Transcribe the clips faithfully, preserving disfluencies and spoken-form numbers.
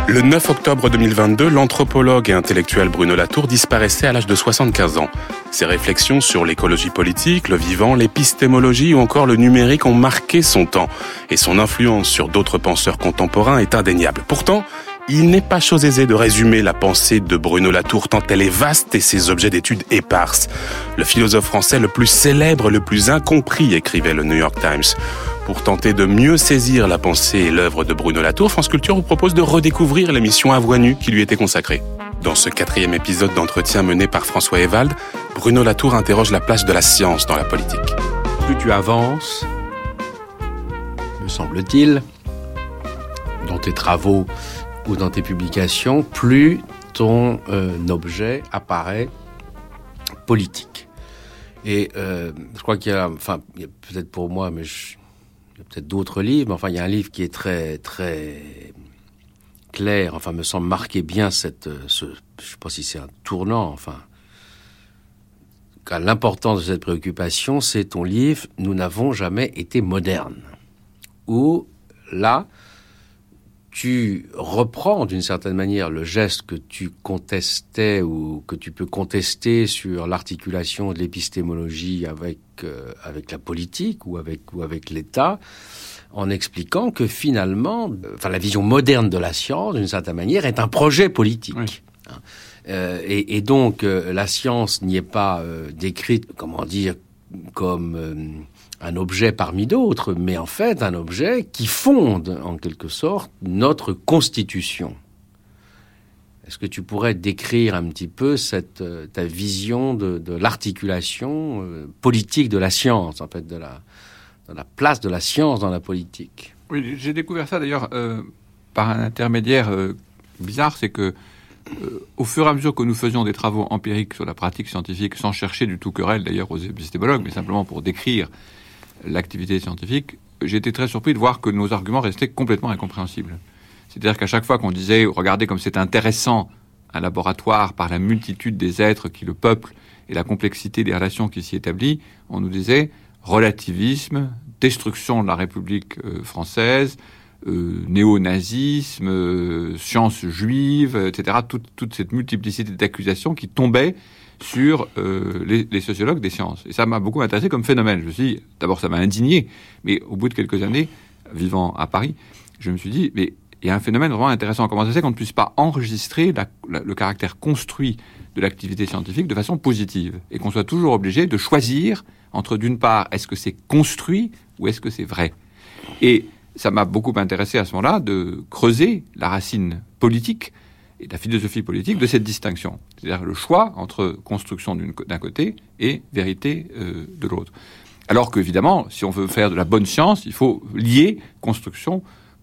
Le neuf octobre deux mille vingt-deux, l'anthropologue et intellectuel Bruno Latour disparaissait à l'âge de soixante-quinze ans. Ses réflexions sur l'écologie politique, le vivant, l'épistémologie ou encore le numérique ont marqué son temps. Et son influence sur d'autres penseurs contemporains est indéniable. Pourtant, il n'est pas chose aisée de résumer la pensée de Bruno Latour tant elle est vaste et ses objets d'études éparses. Le philosophe français le plus célèbre, le plus incompris, écrivait le New York Times. Pour tenter de mieux saisir la pensée et l'œuvre de Bruno Latour, France Culture vous propose de redécouvrir l'émission À voix nue qui lui était consacrée. Dans ce quatrième épisode d'entretien mené par François Ewald, Bruno Latour interroge la place de la science dans la politique. Plus tu avances, me semble-t-il, dans tes travaux ou dans tes publications, plus ton euh, objet apparaît politique. Et euh, je crois qu'il y a, enfin, il y a peut-être pour moi, mais je, il y a peut-être d'autres livres, mais enfin, il y a un livre qui est très, très clair, enfin, me semble marquer bien cette, ce, je sais pas si c'est un tournant, enfin, l'importance de cette préoccupation, c'est ton livre « Nous n'avons jamais été modernes », où, là, tu reprends d'une certaine manière le geste que tu contestais ou que tu peux contester sur l'articulation de l'épistémologie avec euh, avec la politique ou avec ou avec l'État, en expliquant que finalement, euh, enfin la vision moderne de la science, d'une certaine manière, est un projet politique. Oui. Euh, et, et donc euh, la science n'y est pas euh, décrite, comment dire, comme euh, un objet parmi d'autres, mais en fait un objet qui fonde en quelque sorte notre constitution. Est-ce que tu pourrais décrire un petit peu cette euh, ta vision de, de l'articulation euh, politique de la science, en fait, de la, de la place de la science dans la politique? Oui, j'ai découvert ça d'ailleurs euh, par un intermédiaire euh, bizarre, c'est que Euh, au fur et à mesure que nous faisions des travaux empiriques sur la pratique scientifique, sans chercher du tout querelle d'ailleurs aux épistémologues, mais simplement pour décrire l'activité scientifique, j'étais très surpris de voir que nos arguments restaient complètement incompréhensibles. C'est-à-dire qu'à chaque fois qu'on disait « Regardez comme c'est intéressant un laboratoire par la multitude des êtres qui le peuplent et la complexité des relations qui s'y établissent », on nous disait « relativisme, destruction de la République euh, française », Euh, néo-nazisme, euh, sciences juives, et cetera. Toute, toute cette multiplicité d'accusations qui tombaient sur euh, les, les sociologues des sciences. Et ça m'a beaucoup intéressé comme phénomène. Je me suis dit, d'abord ça m'a indigné, mais au bout de quelques années, vivant à Paris, je me suis dit, mais il y a un phénomène vraiment intéressant. Comment ça se fait qu'on ne puisse pas enregistrer la, la, le caractère construit de l'activité scientifique de façon positive et qu'on soit toujours obligé de choisir entre, d'une part, est-ce que c'est construit ou est-ce que c'est vrai? Et ça m'a beaucoup intéressé à ce moment-là de creuser la racine politique et la philosophie politique de cette distinction. C'est-à-dire le choix entre construction d'un côté et vérité euh, de l'autre. Alors qu'évidemment, si on veut faire de la bonne science, il faut lier construction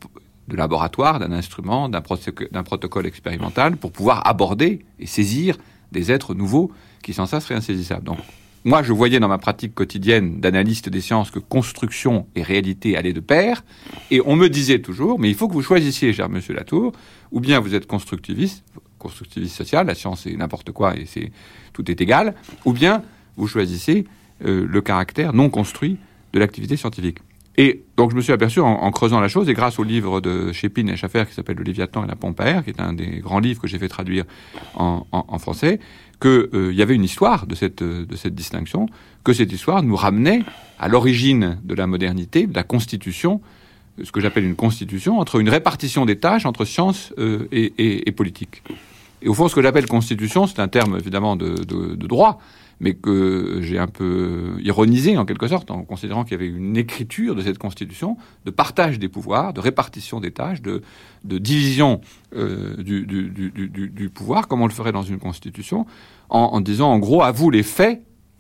de laboratoire, d'un instrument, d'un, protoc- d'un protocole expérimental pour pouvoir aborder et saisir des êtres nouveaux qui sans ça seraient insaisissables. Donc, moi, je voyais dans ma pratique quotidienne d'analyste des sciences que construction et réalité allaient de pair. Et on me disait toujours, mais il faut que vous choisissiez, cher monsieur Latour, ou bien vous êtes constructiviste, constructiviste social, la science c'est n'importe quoi et c'est, tout est égal, ou bien vous choisissez euh, le caractère non construit de l'activité scientifique. Et donc je me suis aperçu en, en creusant la chose, et grâce au livre de Schépine et Schaffer qui s'appelle « Le Léviathan et la pompe à air », qui est un des grands livres que j'ai fait traduire en, en, en français, qu'il euh, y avait une histoire de cette, de cette distinction, que cette histoire nous ramenait à l'origine de la modernité, de la constitution, ce que j'appelle une constitution, entre une répartition des tâches entre science euh, et, et, et politique. Et au fond, ce que j'appelle constitution, c'est un terme évidemment de, de, de droit, mais que j'ai un peu ironisé en quelque sorte, en considérant qu'il y avait une écriture de cette constitution, de partage des pouvoirs, de répartition des tâches, de, de division euh, du, du, du, du, du pouvoir, comme on le ferait dans une constitution, en, en disant en gros à vous les faits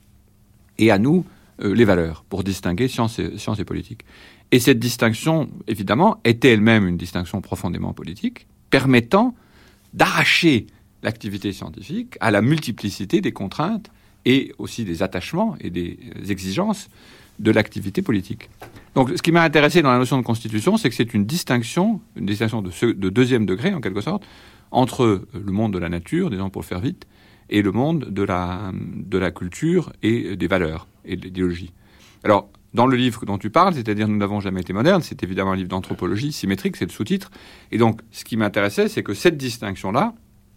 et à nous euh, les valeurs, pour distinguer science et, science et politique. Et cette distinction, évidemment, était elle-même une distinction profondément politique, permettant d'arracher l'activité scientifique à la multiplicité des contraintes et aussi des attachements et des exigences de l'activité politique. Donc, ce qui m'a intéressé dans la notion de constitution, c'est que c'est une distinction, une distinction de, ce, de deuxième degré, en quelque sorte, entre le monde de la nature, disons pour le faire vite, et le monde de la, de la culture et des valeurs et de l'idéologie. Alors, dans le livre dont tu parles, c'est-à-dire « Nous n'avons jamais été modernes », c'est évidemment un livre d'anthropologie symétrique, c'est le sous-titre. Et donc, ce qui m'intéressait, c'est que cette distinction-là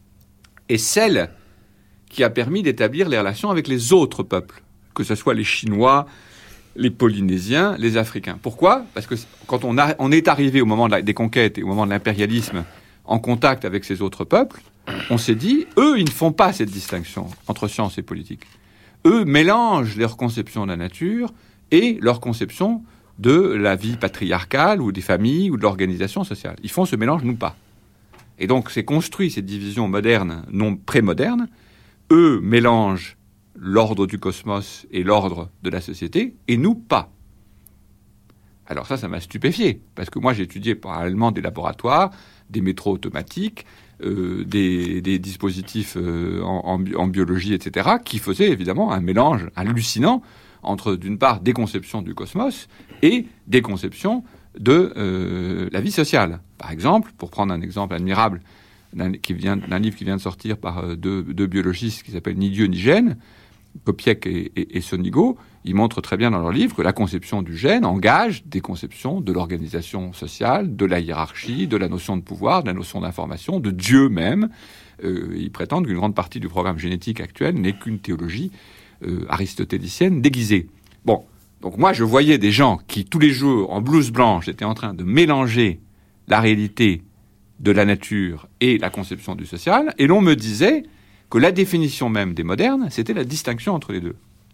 est celle qui a permis d'établir les relations avec les autres peuples, que ce soit les Chinois, les Polynésiens, les Africains. Pourquoi ? Parce que quand on, a, on est arrivé au moment de la, des conquêtes et au moment de l'impérialisme en contact avec ces autres peuples, on s'est dit, eux, ils ne font pas cette distinction entre science et politique. Eux mélangent leur conception de la nature et leur conception de la vie patriarcale ou des familles ou de l'organisation sociale. Ils font ce mélange, nous pas. Et donc, c'est construit cette division moderne, non pré-moderne. Eux mélangent l'ordre du cosmos et l'ordre de la société, et nous pas. Alors ça, ça m'a stupéfié, parce que moi, j'ai étudié parallèlement des laboratoires, des métros automatiques, euh, des, des dispositifs euh, en, en, en biologie, et cetera, qui faisaient évidemment un mélange hallucinant entre, d'une part, des conceptions du cosmos et des conceptions de euh, la vie sociale. Par exemple, pour prendre un exemple admirable, d'un, qui vient, d'un livre qui vient de sortir par euh, deux, deux biologistes qui s'appellent Ni Dieu ni Gène, Kopiec et, et, et Sonigo, ils montrent très bien dans leur livre que la conception du gène engage des conceptions de l'organisation sociale, de la hiérarchie, de la notion de pouvoir, de la notion d'information, de Dieu même. Euh, ils prétendent qu'une grande partie du programme génétique actuel n'est qu'une théologie euh, aristotélicienne déguisée. Bon, donc moi je voyais des gens qui tous les jours en blouse blanche étaient en train de mélanger la réalité de la nature et la conception du social, et l'on me disait que la définition même des modernes, c'était la distinction entre les deux.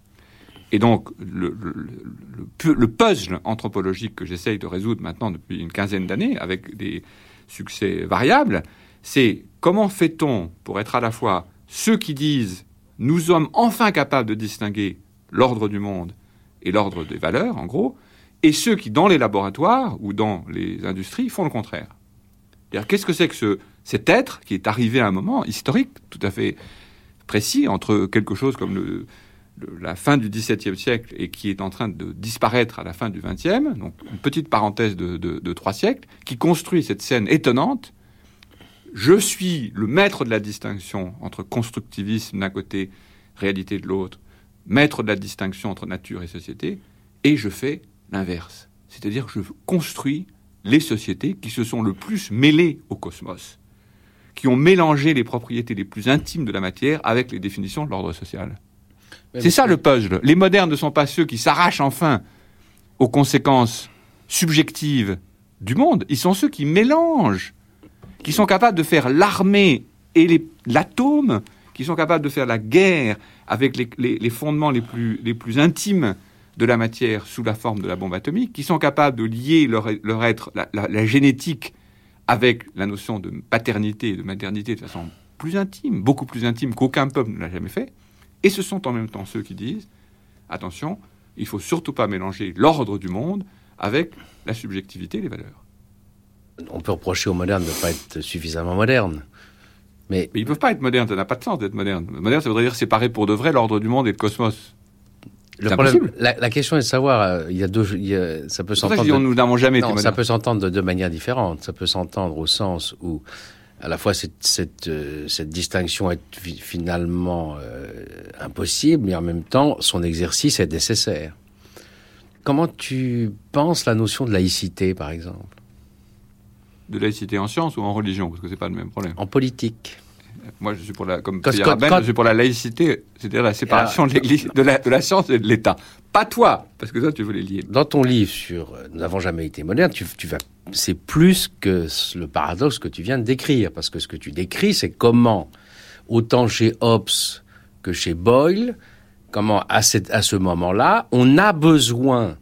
Et donc, le, le, le, le puzzle anthropologique que j'essaye de résoudre maintenant depuis une quinzaine d'années, avec des succès variables, c'est comment fait-on pour être à la fois ceux qui disent « nous sommes enfin capables de distinguer l'ordre du monde et l'ordre des valeurs, en gros », et ceux qui, dans les laboratoires ou dans les industries, font le contraire. C'est-à-dire, qu'est-ce que c'est que ce... cet être qui est arrivé à un moment historique tout à fait précis entre quelque chose comme le, le, la fin du dix-septième siècle et qui est en train de disparaître à la fin du vingtième, donc une petite parenthèse de, de, de trois siècles, qui construit cette scène étonnante. Je suis le maître de la distinction entre constructivisme d'un côté, réalité de l'autre, maître de la distinction entre nature et société, et je fais l'inverse. C'est-à-dire je construis les sociétés qui se sont le plus mêlées au cosmos, qui ont mélangé les propriétés les plus intimes de la matière avec les définitions de l'ordre social. Mais c'est ça le puzzle. Les modernes ne sont pas ceux qui s'arrachent enfin aux conséquences subjectives du monde. Ils sont ceux qui mélangent, qui sont capables de faire l'armée et les, l'atome, qui sont capables de faire la guerre avec les, les, les fondements les plus, les plus intimes de la matière sous la forme de la bombe atomique, qui sont capables de lier leur, leur être, la, la, la génétique, avec la notion de paternité et de maternité de façon plus intime, beaucoup plus intime qu'aucun peuple ne l'a jamais fait. Et ce sont en même temps ceux qui disent « Attention, il ne faut surtout pas mélanger l'ordre du monde avec la subjectivité et les valeurs. » On peut reprocher aux modernes de ne pas être suffisamment modernes. Mais... mais ils ne peuvent pas être modernes, ça n'a pas de sens d'être moderne. Moderne, ça voudrait dire séparer pour de vrai l'ordre du monde et le cosmos. Le problème, la, la question est de savoir, euh, il y a deux, il y a, ça peut s'entendre. C'est pour ça que nous n'avons jamais été non, modernes. Ça peut s'entendre de deux manières différentes. Ça peut s'entendre au sens où, à la fois, cette, cette, euh, cette distinction est fi- finalement euh, impossible, mais en même temps, son exercice est nécessaire. Comment tu penses la notion de laïcité, par exemple ? De laïcité en science ou en religion, parce que c'est pas le même problème. En politique. Moi, je suis pour la, comme quand, Pierre quand, Rabin, quand... je suis pour la laïcité, c'est-à-dire la séparation alors, de l'Église, de la, de la science et de l'État. Pas toi, parce que toi, tu veux les lier. Dans ton livre sur euh, « Nous n'avons jamais été modernes », tu, tu vas, c'est plus que le paradoxe que tu viens de décrire, parce que ce que tu décris, c'est comment, autant chez Hobbes que chez Boyle, comment à, cette, à ce moment-là, on a besoin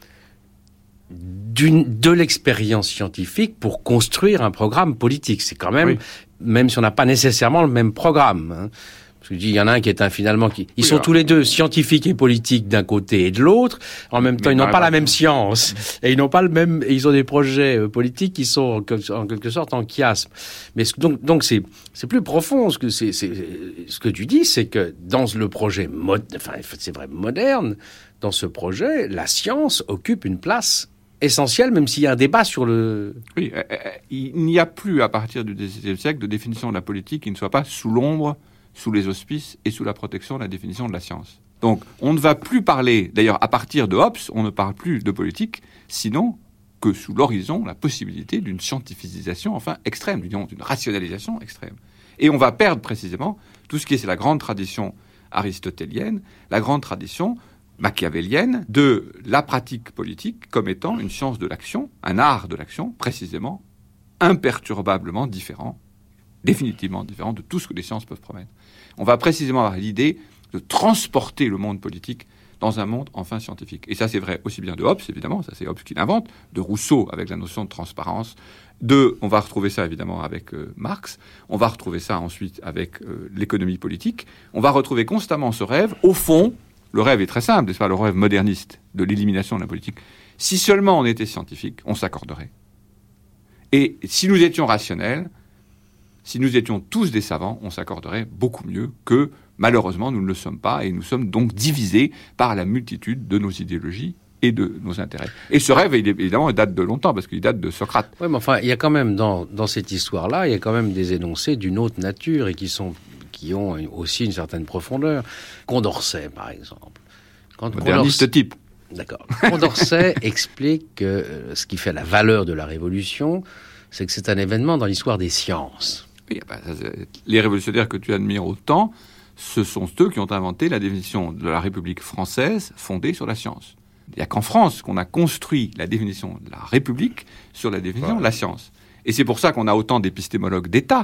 d'une, de l'expérience scientifique pour construire un programme politique. C'est quand même, oui. Même si on n'a pas nécessairement le même programme. Hein. Parce que je dis, il y en a un qui est un finalement qui, ils oui, sont alors, tous les deux scientifiques et politiques d'un côté et de l'autre. En même temps, ils n'ont pas la même science et ils n'ont pas le même, et ils ont des projets euh, politiques qui sont en, en quelque sorte en chiasme. Mais ce, donc, donc c'est, c'est plus profond. Ce que c'est, c'est, ce que tu dis, c'est que dans le projet, mod, enfin, c'est vrai moderne, dans ce projet, la science occupe une place essentiel, même s'il y a un débat sur le... Oui, euh, il n'y a plus, à partir du dix-septième siècle, de définition de la politique qui ne soit pas sous l'ombre, sous les auspices et sous la protection de la définition de la science. Donc, on ne va plus parler, d'ailleurs, à partir de Hobbes, on ne parle plus de politique, sinon que sous l'horizon, la possibilité d'une scientificisation, enfin, extrême, d'une, d'une rationalisation extrême. Et on va perdre précisément tout ce qui est, c'est la grande tradition aristotélienne, la grande tradition machiavélienne de la pratique politique comme étant une science de l'action, un art de l'action, précisément, imperturbablement différent, définitivement différent de tout ce que les sciences peuvent promettre. On va précisément avoir l'idée de transporter le monde politique dans un monde enfin scientifique. Et ça, c'est vrai aussi bien de Hobbes, évidemment, ça c'est Hobbes qui l'invente, de Rousseau avec la notion de transparence, de, on va retrouver ça évidemment avec euh, Marx, on va retrouver ça ensuite avec euh, l'économie politique, on va retrouver constamment ce rêve. Au fond, le rêve est très simple, n'est-ce pas, le rêve moderniste de l'élimination de la politique. Si seulement on était scientifique, on s'accorderait. Et si nous étions rationnels, si nous étions tous des savants, on s'accorderait beaucoup mieux que, malheureusement, nous ne le sommes pas, et nous sommes donc divisés par la multitude de nos idéologies et de nos intérêts. Et ce rêve, il, évidemment, il date de longtemps, parce qu'il date de Socrate. Oui, mais enfin, il y a quand même, dans, dans cette histoire-là, il y a quand même des énoncés d'une autre nature, et qui, sont, qui ont aussi une certaine profondeur. Condorcet, par exemple. Quand Moderniste Condorcet... type. D'accord. Condorcet explique que euh, ce qui fait la valeur de la Révolution, c'est que c'est un événement dans l'histoire des sciences. Oui, bah, les révolutionnaires que tu admires autant, ce sont ceux qui ont inventé la définition de la République française fondée sur la science. Il n'y a qu'en France qu'on a construit la définition de la République sur la définition ouais. de la science. Et c'est pour ça qu'on a autant d'épistémologues d'État.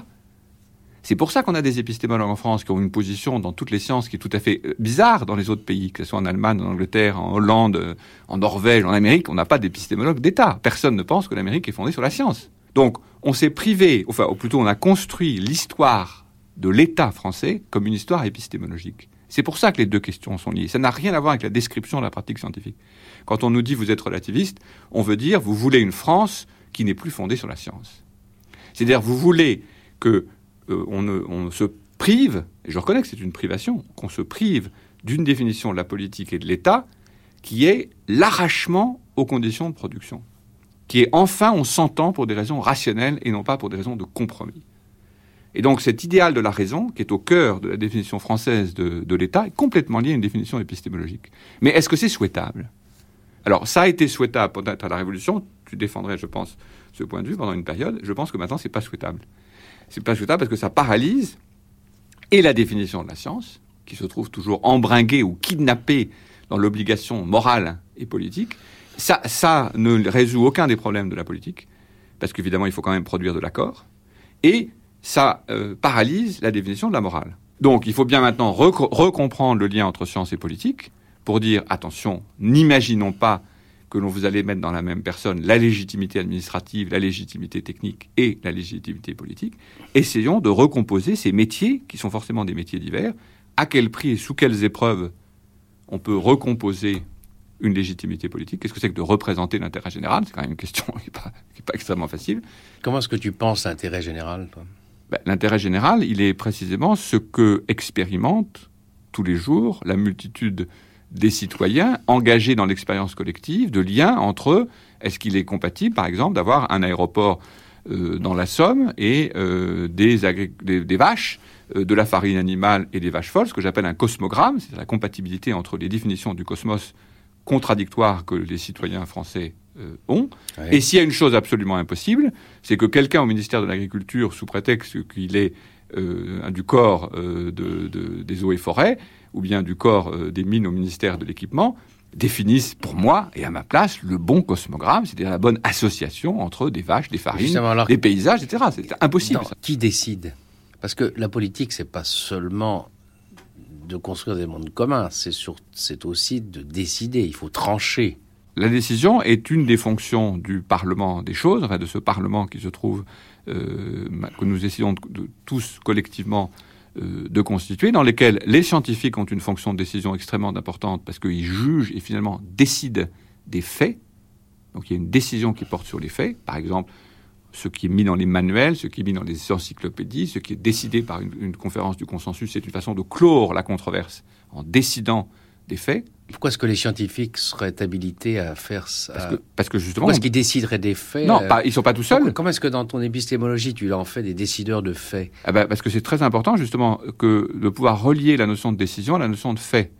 C'est pour ça qu'on a des épistémologues en France qui ont une position dans toutes les sciences qui est tout à fait bizarre dans les autres pays, que ce soit en Allemagne, en Angleterre, en Hollande, en Norvège, en Amérique. On n'a pas d'épistémologues d'État. Personne ne pense que l'Amérique est fondée sur la science. Donc, on s'est privé, enfin, ou plutôt on a construit l'histoire de l'État français comme une histoire épistémologique. C'est pour ça que les deux questions sont liées. Ça n'a rien à voir avec la description de la pratique scientifique. Quand on nous dit « vous êtes relativiste », on veut dire « vous voulez une France qui n'est plus fondée sur la science ». C'est-à-dire, vous voulez que euh, on, ne, on se prive, et je reconnais que c'est une privation, qu'on se prive d'une définition de la politique et de l'État qui est l'arrachement aux conditions de production, qui est enfin on s'entend pour des raisons rationnelles et non pas pour des raisons de compromis. Et donc cet idéal de la raison, qui est au cœur de la définition française de, de l'État, est complètement lié à une définition épistémologique. Mais est-ce que c'est souhaitable ? Alors ça a été souhaitable peut-être à la Révolution, tu défendrais, je pense, ce point de vue pendant une période, je pense que maintenant c'est pas souhaitable. C'est pas souhaitable parce que ça paralyse et la définition de la science, qui se trouve toujours embringuée ou kidnappée dans l'obligation morale et politique. Ça, ça ne résout aucun des problèmes de la politique, parce qu'évidemment, il faut quand même produire de l'accord, et ça euh, paralyse la définition de la morale. Donc, il faut bien maintenant rec- recomprendre le lien entre science et politique, pour dire, attention, n'imaginons pas que l'on vous allez mettre dans la même personne la légitimité administrative, la légitimité technique et la légitimité politique. Essayons de recomposer ces métiers, qui sont forcément des métiers divers, à quel prix et sous quelles épreuves on peut recomposer une légitimité politique. Qu'est-ce que c'est que de représenter l'intérêt général ? C'est quand même une question qui n'est pas, qui est pas extrêmement facile. Comment est-ce que tu penses l'intérêt général, toi ? Ben, l'intérêt général, il est précisément ce que expérimente tous les jours la multitude des citoyens engagés dans l'expérience collective, de liens entre eux. Est-ce qu'il est compatible, par exemple, d'avoir un aéroport euh, dans la Somme et euh, des, agré- des, des vaches, euh, de la farine animale et des vaches folles, ce que j'appelle un cosmogramme, c'est la compatibilité entre les définitions du cosmos contradictoires que les citoyens français euh, ont. Oui. Et s'il y a une chose absolument impossible, c'est que quelqu'un au ministère de l'Agriculture, sous prétexte qu'il est euh, du corps euh, de, de, des eaux et forêts, ou bien du corps euh, des mines au ministère de l'Équipement, définissent pour moi, et à ma place, le bon cosmogramme, c'est-à-dire la bonne association entre des vaches, des farines, alors, des paysages, et cetera. C'est impossible. Non, qui décide ? Parce que la politique, c'est pas seulement de construire des mondes communs, c'est, sur, c'est aussi de décider, il faut trancher. La décision est une des fonctions du Parlement des choses, enfin de ce Parlement qui se trouve, euh, que nous essayons de, de, tous collectivement euh, de constituer, dans lesquels les scientifiques ont une fonction de décision extrêmement importante parce qu'ils jugent et finalement décident des faits. Donc il y a une décision qui porte sur les faits, par exemple ce qui est mis dans les manuels, ce qui est mis dans les encyclopédies, ce qui est décidé par une, une conférence du consensus, c'est une façon de clore la controverse en décidant des faits. Pourquoi est-ce que les scientifiques seraient habilités à faire ça ? Parce que, parce que justement... Pourquoi est-ce qu'ils décideraient des faits ? Non, pas, ils ne sont pas tout seuls. Pourquoi, comment est-ce que dans ton épistémologie, tu en fais des décideurs de faits ? Ah ben, parce que c'est très important, justement, que de pouvoir relier la notion de décision à la notion de fait.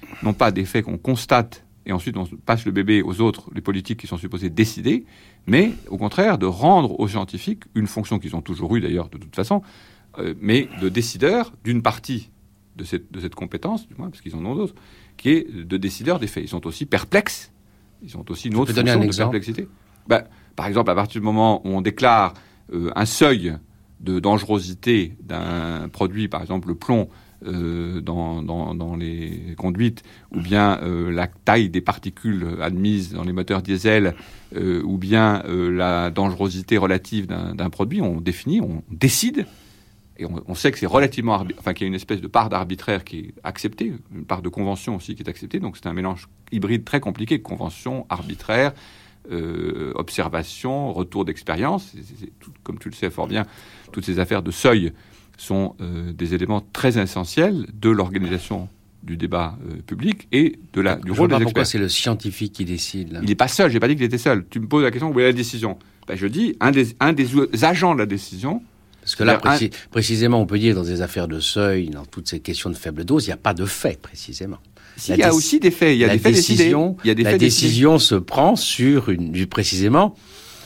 non pas des faits qu'on constate et ensuite on passe le bébé aux autres, les politiques qui sont supposés décider, mais au contraire de rendre aux scientifiques une fonction qu'ils ont toujours eue d'ailleurs de toute façon, euh, mais de décideur d'une partie de cette, de cette compétence, du moins parce qu'ils en ont d'autres, qui est de décideur des faits. Ils sont aussi perplexes, ils ont aussi une autre fonction de perplexité. Ben, par exemple, à partir du moment où on déclare euh, un seuil de dangerosité d'un produit, par exemple le plomb, Euh, dans, dans, dans les conduites, ou bien euh, la taille des particules admises dans les moteurs diesel, euh, ou bien euh, la dangerosité relative d'un, d'un produit, on définit, on décide, et on, on sait que c'est relativement, arbi- enfin qu'il y a une espèce de part d'arbitraire qui est acceptée, une part de convention aussi qui est acceptée, donc c'est un mélange hybride très compliqué, convention, arbitraire, euh, observation, retour d'expérience, c'est, c'est, c'est tout, comme tu le sais fort bien, toutes ces affaires de seuil sont euh, des éléments très essentiels de l'organisation du débat euh, public et de la, du Je rôle vois des pas pourquoi experts. c'est le scientifique qui décide, là. Il n'est pas seul, j'ai pas dit qu'il était seul. Tu me poses la question, où est la décision ? Ben, je dis, un des, un des agents de la décision... Parce que là, un... précis, précisément, on peut dire, dans des affaires de seuil, dans toutes ces questions de faible dose, il n'y a pas de fait, précisément. Si, il y a déc... aussi des faits, il y a la des faits décision, décidés. Il y a des la faits décision décidés. se prend sur, une, précisément,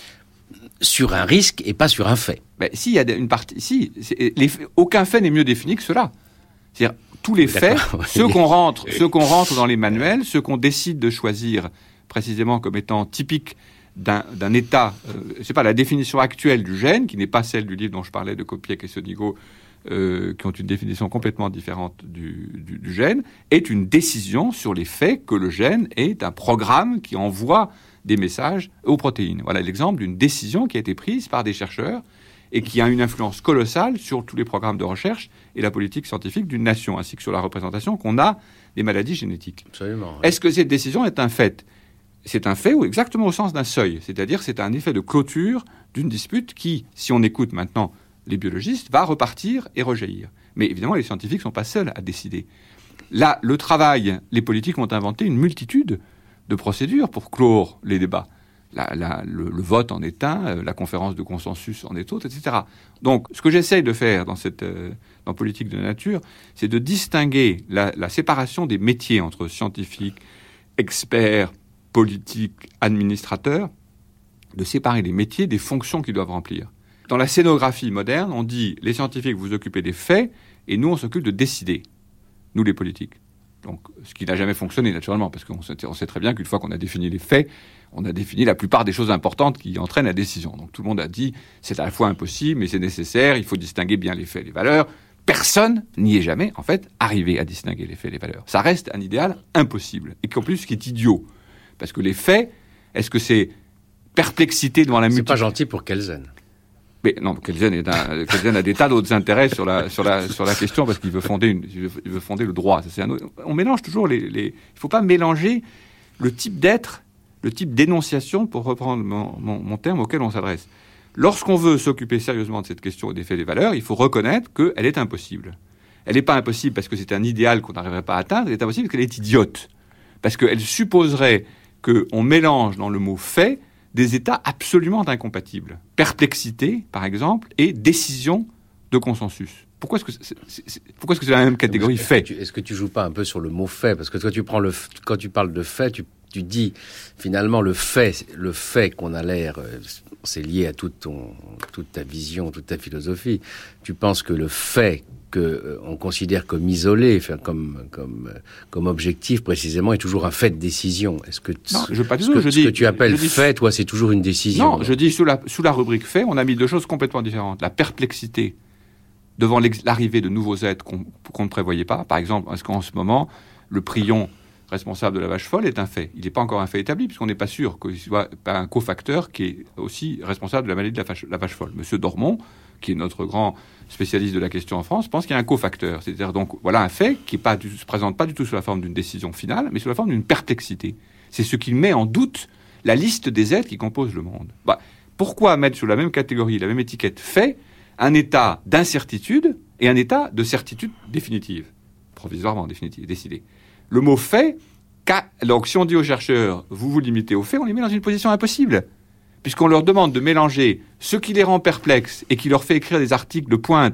sur un risque et pas sur un fait. Ben, si, il y a une partie... Si, les, aucun fait n'est mieux défini que cela. C'est-à-dire, tous les faits, oui. ceux qu'on rentre, ceux qu'on rentre dans les manuels, ceux qu'on décide de choisir précisément comme étant typiques d'un, d'un état, euh, c'est pas la définition actuelle du gène, qui n'est pas celle du livre dont je parlais de Kopiec et Sonigo, euh, qui ont une définition complètement différente du, du, du gène, est une décision sur les faits que le gène est un programme qui envoie des messages aux protéines. Voilà l'exemple d'une décision qui a été prise par des chercheurs et qui a une influence colossale sur tous les programmes de recherche et la politique scientifique d'une nation, ainsi que sur la représentation qu'on a des maladies génétiques. Absolument. Oui. Est-ce que cette décision est un fait ? C'est un fait, ou exactement au sens d'un seuil, c'est-à-dire c'est un effet de clôture d'une dispute qui, si on écoute maintenant les biologistes, va repartir et rejaillir. Mais évidemment, les scientifiques ne sont pas seuls à décider. Là, le travail, les politiques ont inventé une multitude de procédures pour clore les débats. La, la, le, le vote en est un, euh, la conférence de consensus en est autre, et cetera. Donc, ce que j'essaye de faire dans cette euh, dans politique de la nature, c'est de distinguer la, la séparation des métiers entre scientifiques, experts, politiques, administrateurs, de séparer les métiers des fonctions qu'ils doivent remplir. Dans la scénographie moderne, on dit les scientifiques vous occupez des faits et nous on s'occupe de décider, nous les politiques. Donc, ce qui n'a jamais fonctionné, naturellement, parce qu'on sait, on sait très bien qu'une fois qu'on a défini les faits, on a défini la plupart des choses importantes qui entraînent la décision. Donc, tout le monde a dit, c'est à la fois impossible, mais c'est nécessaire, il faut distinguer bien les faits et les valeurs. Personne n'y est jamais, en fait, arrivé à distinguer les faits et les valeurs. Ça reste un idéal impossible, et qu'en plus, qui est idiot. Parce que les faits, est-ce que c'est perplexité devant la multitude ? C'est pas gentil pour Kelsen. Mais non, Kelsen, est un, Kelsen a des tas d'autres intérêts sur la, sur la, sur la question parce qu'il veut fonder une, il veut, il veut fonder le droit. Ça, c'est un autre, on mélange toujours les, les, il faut pas mélanger le type d'être, le type d'énonciation, pour reprendre mon, mon, mon terme auquel on s'adresse. Lorsqu'on veut s'occuper sérieusement de cette question des faits et des valeurs, il faut reconnaître qu'elle est impossible. Elle n'est pas impossible parce que c'est un idéal qu'on n'arriverait pas à atteindre, elle est impossible parce qu'elle est idiote. Parce qu'elle supposerait qu'on mélange dans le mot fait des états absolument incompatibles. Perplexité, par exemple, et décision de consensus. Pourquoi est-ce que c'est, c'est, c'est, pourquoi est-ce que c'est la même catégorie est-ce fait ? que, tu, est-ce que tu joues pas un peu sur le mot fait ? Parce que toi, tu prends le, quand tu parles de fait, tu, tu dis finalement le fait, le fait qu'on a l'air, c'est lié à toute, ton, toute ta vision, toute ta philosophie. Tu penses que le fait que euh, on considère comme isolé, enfin, comme comme comme objectif précisément, est toujours un fait de décision. Est-ce que non, je pas du ce, tout, que, je ce dis, que tu appelles dis, fait, toi, c'est toujours une décision. Non, je dis sous la sous la rubrique fait, on a mis deux choses complètement différentes. La perplexité devant l'arrivée de nouveaux êtres qu'on, qu'on ne prévoyait pas. Par exemple, est-ce qu'en ce moment, le prion responsable de la vache folle est un fait ? Il n'est pas encore un fait établi, puisqu'on n'est pas sûr qu'il soit un cofacteur qui est aussi responsable de la maladie de la vache, la vache folle. Monsieur Dormont, qui est notre grand spécialiste de la question en France, pense qu'il y a un cofacteur. C'est-à-dire, donc, voilà un fait qui ne se présente pas du tout sous la forme d'une décision finale, mais sous la forme d'une perplexité. C'est ce qui met en doute la liste des êtres qui composent le monde. Bah, pourquoi mettre sous la même catégorie, la même étiquette fait, un état d'incertitude et un état de certitude définitive, provisoirement définitive, décidée. Le mot fait, donc si on dit aux chercheurs, vous vous limitez aux faits, on les met dans une position impossible, puisqu'on leur demande de mélanger ce qui les rend perplexes et qui leur fait écrire des articles de pointe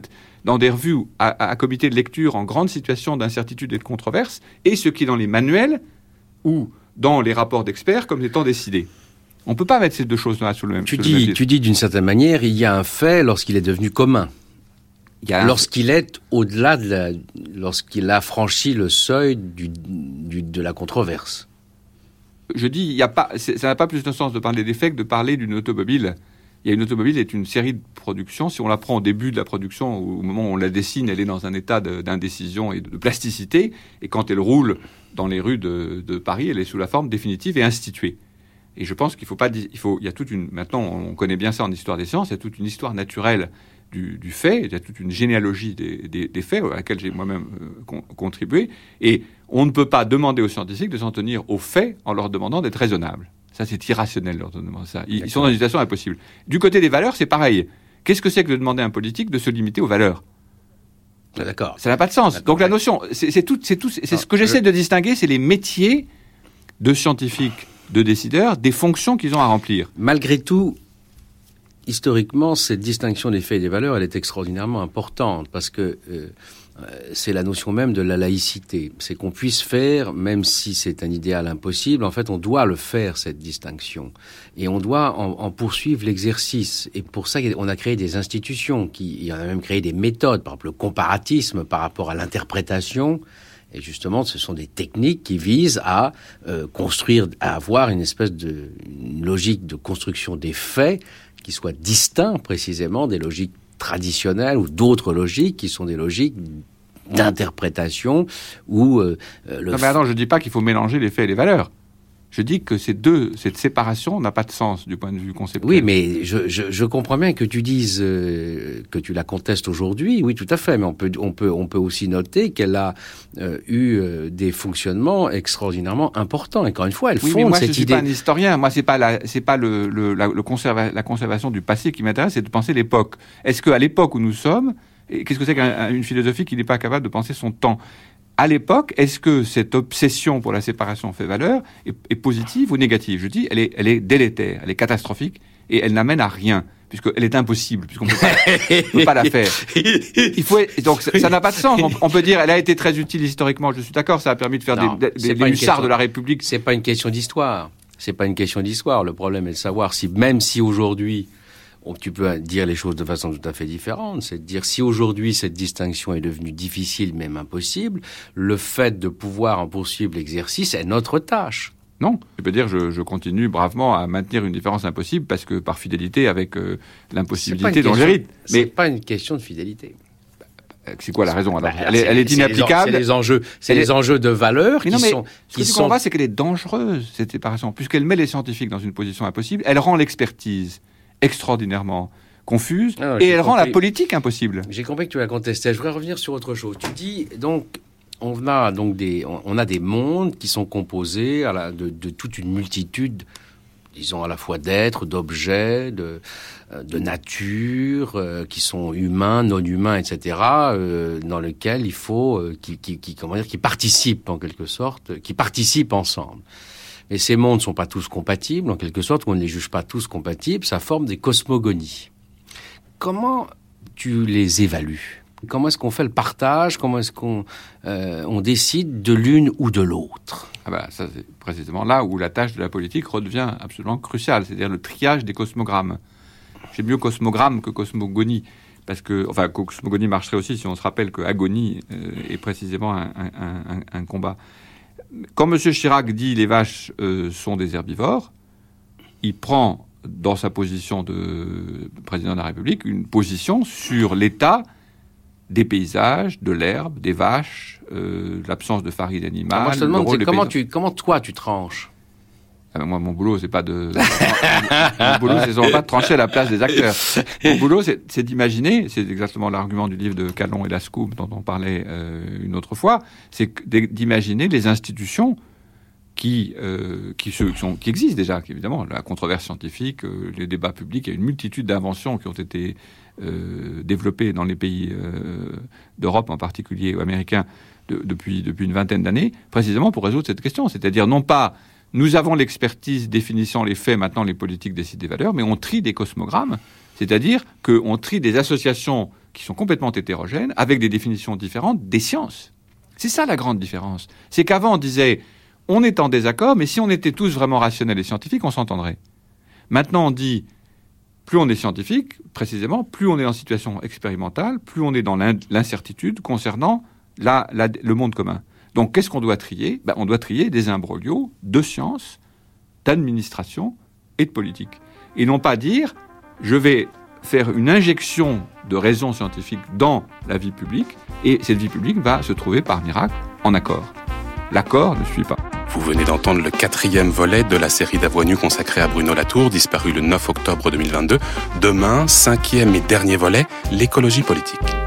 dans des revues à, à comité de lecture en grande situation d'incertitude et de controverse, et ce qui est dans les manuels ou dans les rapports d'experts comme étant décidé. On ne peut pas mettre ces deux choses-là sur le même... Tu dis, tu dis d'une certaine manière, il y a un fait lorsqu'il est devenu commun. Il y a un... Lorsqu'il est au-delà de la... Lorsqu'il a franchi le seuil du, du, de la controverse. Je dis, il y a pas, ça n'a pas plus de sens de parler des faits que de parler d'une automobile. Il y a une automobile, est une série de productions. Si on la prend au début de la production, au moment où on la dessine, elle est dans un état de, d'indécision et de plasticité. Et quand elle roule dans les rues de, de Paris, elle est sous la forme définitive et instituée. Et je pense qu'il faut pas, il faut, il y a toute une, maintenant on connaît bien ça en histoire des sciences, il y a toute une histoire naturelle du, du fait, il y a toute une généalogie des, des, des faits à laquelle j'ai moi-même euh, con, contribué. Et on ne peut pas demander aux scientifiques de s'en tenir aux faits en leur demandant d'être raisonnables. Ça, c'est irrationnel, leur demander ça. Ils, ils sont dans une situation impossible. Du côté des valeurs, c'est pareil. Qu'est-ce que c'est que de demander à un politique de se limiter aux valeurs ? D'accord. Ça n'a pas de sens. D'accord. Donc la notion, c'est, c'est tout, c'est tout, c'est non, ce que j'essaie je... de distinguer, c'est les métiers de scientifiques, de décideurs, des fonctions qu'ils ont à remplir. Malgré tout, historiquement, cette distinction des faits et des valeurs, elle est extraordinairement importante parce que euh, c'est la notion même de la laïcité. C'est qu'on puisse faire, même si c'est un idéal impossible, en fait, on doit le faire, cette distinction. Et on doit en, en poursuivre l'exercice. Et pour ça, on a créé des institutions, qui, on a même créé des méthodes, par exemple le comparatisme par rapport à l'interprétation. Et justement, ce sont des techniques qui visent à euh, construire, à avoir une espèce de une logique de construction des faits qui soit distinct précisément des logiques traditionnelles ou d'autres logiques qui sont des logiques d'interprétation où euh, le... Non, mais attends, je ne dis pas qu'il faut mélanger les faits et les valeurs. Je dis que ces deux, cette séparation n'a pas de sens du point de vue conceptuel. Oui, mais je, je, je comprends bien que tu dises euh, que tu la contestes aujourd'hui. Oui, tout à fait. Mais on peut, on peut, on peut aussi noter qu'elle a euh, eu euh, des fonctionnements extraordinairement importants. Et encore une fois, elle oui, fonde mais moi, cette je suis idée. Pas un historien. Moi, c'est pas la, c'est pas le, le, la, le conserva, la conservation du passé qui m'intéresse, c'est de penser l'époque. Est-ce qu'à l'époque où nous sommes, et qu'est-ce que c'est qu'une philosophie qui n'est pas capable de penser son temps ? À l'époque, est-ce que cette obsession pour la séparation fait-valeur est, est positive ou négative ? Je dis, elle est, elle est délétère, elle est catastrophique, et elle n'amène à rien, puisqu'elle est impossible, puisqu'on ne peut, peut pas la faire. Il faut, donc ça, ça n'a pas de sens. On, on peut dire, elle a été très utile historiquement, je suis d'accord, ça a permis de faire non, des, des, des hussards de la République. C'est pas une question d'histoire. C'est pas une question d'histoire. Le problème est de savoir si, même si aujourd'hui, tu peux dire les choses de façon tout à fait différente. C'est de dire si aujourd'hui cette distinction est devenue difficile, même impossible, le fait de pouvoir en poursuivre l'exercice est notre tâche. Non, je peux dire je, je continue bravement à maintenir une différence impossible parce que par fidélité avec euh, l'impossibilité dont j'hérite. Mais c'est pas une question de fidélité. C'est quoi la raison alors ? Elle est, elle est inapplicable. C'est les enjeux, c'est les enjeux de valeur qui non, mais sont. Ce que tu comprends, c'est qu'elle est dangereuse cette séparation, puisqu'elle met les scientifiques dans une position impossible. Elle rend l'expertise extraordinairement confuse ah, et elle compris. rend la politique impossible. J'ai compris que tu la contestais. Je voudrais revenir sur autre chose. Tu dis donc on a donc des on a des mondes qui sont composés à la, de, de toute une multitude, disons à la fois d'êtres, d'objets, de de nature, euh, qui sont humains, non humains, et cetera. Euh, dans lesquels il faut euh, qui, qui, qui comment dire qui participent en quelque sorte, qui participent ensemble. Mais ces mondes ne sont pas tous compatibles, en quelque sorte, on ne les juge pas tous compatibles, ça forme des cosmogonies. Comment tu les évalues ? Comment est-ce qu'on fait le partage ? Comment est-ce qu'on euh, on décide de l'une ou de l'autre ? Ah ben, ça, c'est précisément là où la tâche de la politique redevient absolument cruciale, c'est-à-dire le triage des cosmogrammes. J'aime mieux cosmogramme que cosmogonie, parce que, enfin, cosmogonie marcherait aussi si on se rappelle que agonie euh, est précisément un, un, un, un combat. Quand M. Chirac dit les vaches euh, sont des herbivores, il prend dans sa position de président de la République une position sur l'état des paysages, de l'herbe, des vaches, euh, l'absence de farine animale. Moi, je te demande, c'est comment, tu, comment toi tu tranches ? Ah ben moi, mon boulot, c'est pas de. Mon boulot, c'est sûrement pas de trancher à la place des acteurs. Mon boulot, c'est, c'est d'imaginer. C'est exactement l'argument du livre de Calon et Lascaux dont on parlait euh, une autre fois. C'est d'imaginer les institutions qui euh, qui, se, qui, sont, qui existent déjà. Évidemment, la controverse scientifique, euh, les débats publics, il y a une multitude d'inventions qui ont été euh, développées dans les pays euh, d'Europe en particulier ou américains de, depuis depuis une vingtaine d'années, précisément pour résoudre cette question. C'est-à-dire non pas nous avons l'expertise définissant les faits, maintenant les politiques décident des valeurs, mais on trie des cosmogrammes, c'est-à-dire qu'on trie des associations qui sont complètement hétérogènes, avec des définitions différentes des sciences. C'est ça la grande différence. C'est qu'avant, on disait, on est en désaccord, mais si on était tous vraiment rationnels et scientifiques, on s'entendrait. Maintenant, on dit, plus on est scientifique, précisément, plus on est en situation expérimentale, plus on est dans l'incertitude concernant la, la, le monde commun. Donc, qu'est-ce qu'on doit trier ? Ben, on doit trier des imbroglios de science, d'administration et de politique. Et non pas dire, je vais faire une injection de raison scientifique dans la vie publique, et cette vie publique va se trouver par miracle en accord. L'accord ne suit pas. Vous venez d'entendre le quatrième volet de la série d'Avoine consacrée à Bruno Latour, disparu le neuf octobre deux mille vingt-deux. Demain, cinquième et dernier volet, l'écologie politique.